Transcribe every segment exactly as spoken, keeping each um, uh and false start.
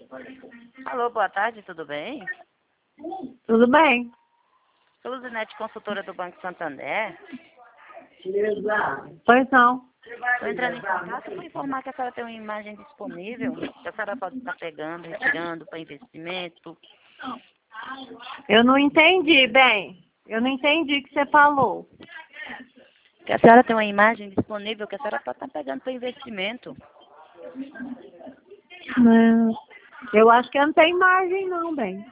Alô, boa tarde, tudo bem? Tudo bem. Sou Luzinete, consultora do Banco Santander. Pois não. Estou entrando em contato para informar que a senhora tem uma imagem disponível, que a senhora pode estar pegando, retirando para investimento. Eu não entendi bem. Eu não entendi o que você falou. Que a senhora tem uma imagem disponível que a senhora pode estar pegando para investimento. Não. Eu acho que não tem margem não, bem.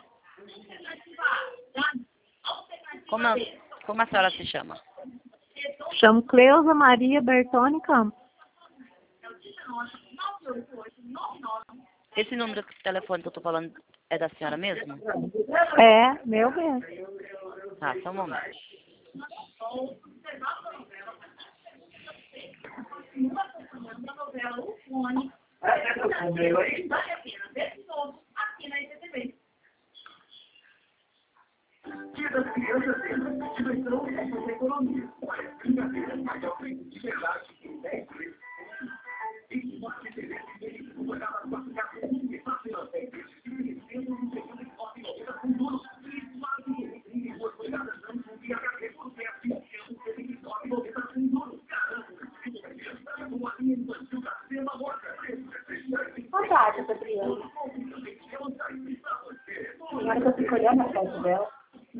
Como a, como a senhora se chama? Chamo Cleusa Maria Bertone Campos. Esse número de telefone que eu estou falando é da senhora mesmo? É, meu mesmo. Tá, só um momento. Boa tarde, Adriana. Agora que eu fico olhando a foto dela.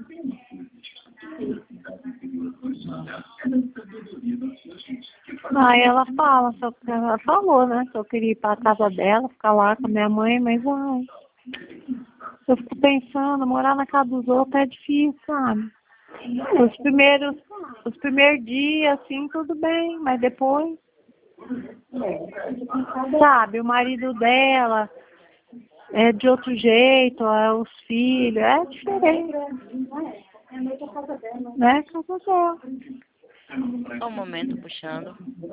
Aí ela fala, só que ela falou, né? Que eu queria ir para a casa dela, ficar lá com a minha mãe, mas ai, eu fico pensando, morar na casa dos outros é difícil, sabe? Os primeiros, os primeiros dias, assim, tudo bem, mas depois, sabe, o marido dela é de outro jeito, é os filhos, é diferente. É meio que a casa dela. Né? Casa dela. Só um momento, puxando.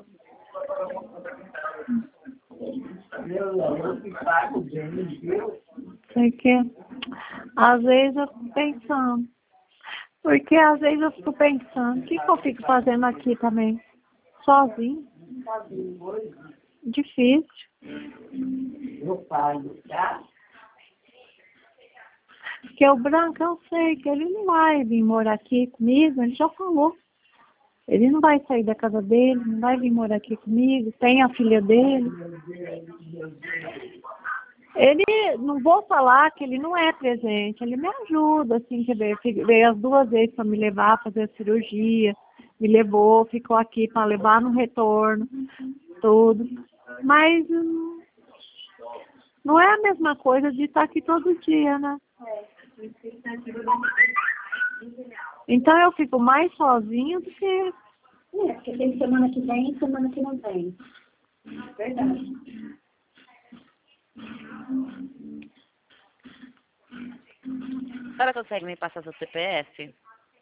Porque às vezes eu fico pensando. Porque às vezes eu fico pensando, o que, que eu fico fazendo aqui também? Sozinho. Difícil. Porque o Branco, eu sei que ele não vai vir morar aqui comigo, ele já falou. Ele não vai sair da casa dele, não vai vir morar aqui comigo, tem a filha dele. Ele, não vou falar que ele não é presente, ele me ajuda, assim, que veio, veio as duas vezes para me levar a fazer a cirurgia, me levou, ficou aqui para levar no retorno, tudo. Mas hum, não é a mesma coisa de estar aqui todo dia, né? Então eu fico mais sozinha do que... É, porque tem semana que vem e semana que não vem. Verdade. A senhora consegue me passar seu C P F?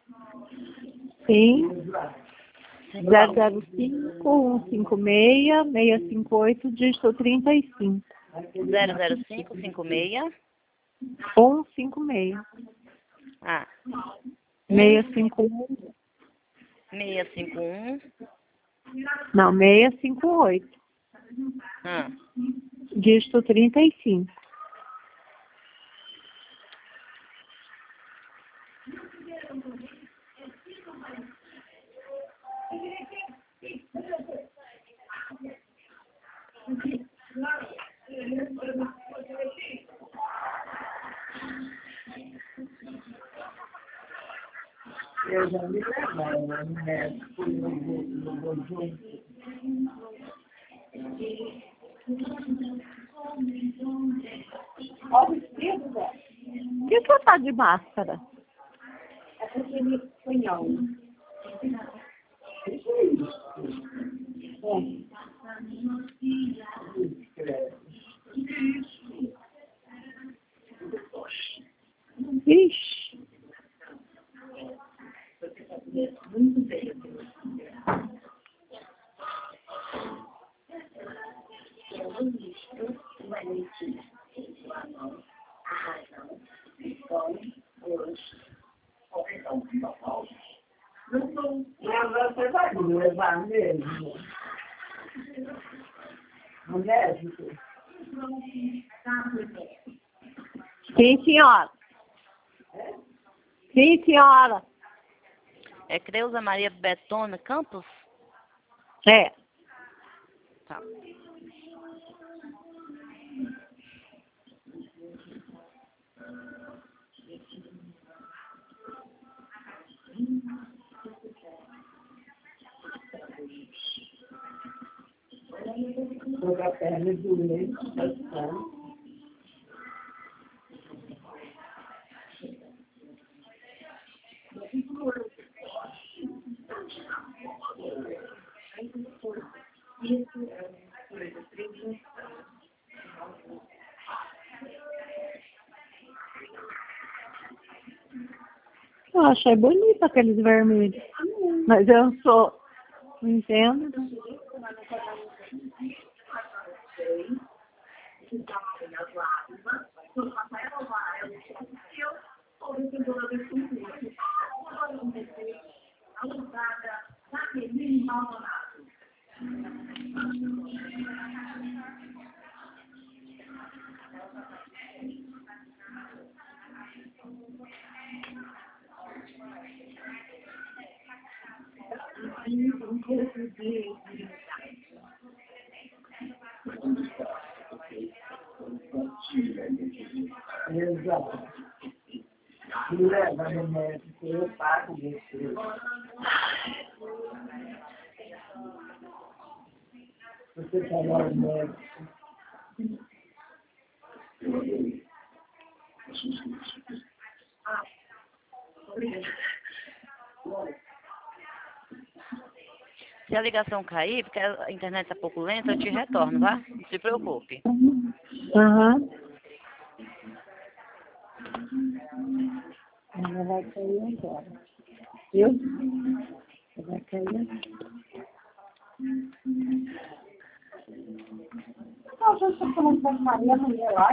Sim. zero zero cinco, um cinco seis, seis cinco oito, dígito trinta e cinco. zero zero cinco cinco seis. um cinco seis. Ah. seis cinco um. seis cinco um. Não, seis cinco oito. Ah. Dígito trinta e cinco. Eu já me levava no médico, no conjunto. Olha o vestido, Zé. Por que você tá de máscara? É porque ele punhou. Ixi. Mas você vai me levar mesmo? No médico? Sim, senhora. Sim, senhora. É Creuza Maria Betona Campos? É. Tá. Colocar a perna do leite, tá? Eu achei bonito aqueles vermelhos. Mas eu não sou. Não entendo. Exato. E leva no médico, eu pago você. Você está lá no médico. Se a ligação cair, porque a internet está pouco lenta, eu te retorno, vá? Não se preocupe. Aham. Ela vai cair agora. Viu? Ela vai cair agora. Não, já estou falando com a Maria, a mulher lá.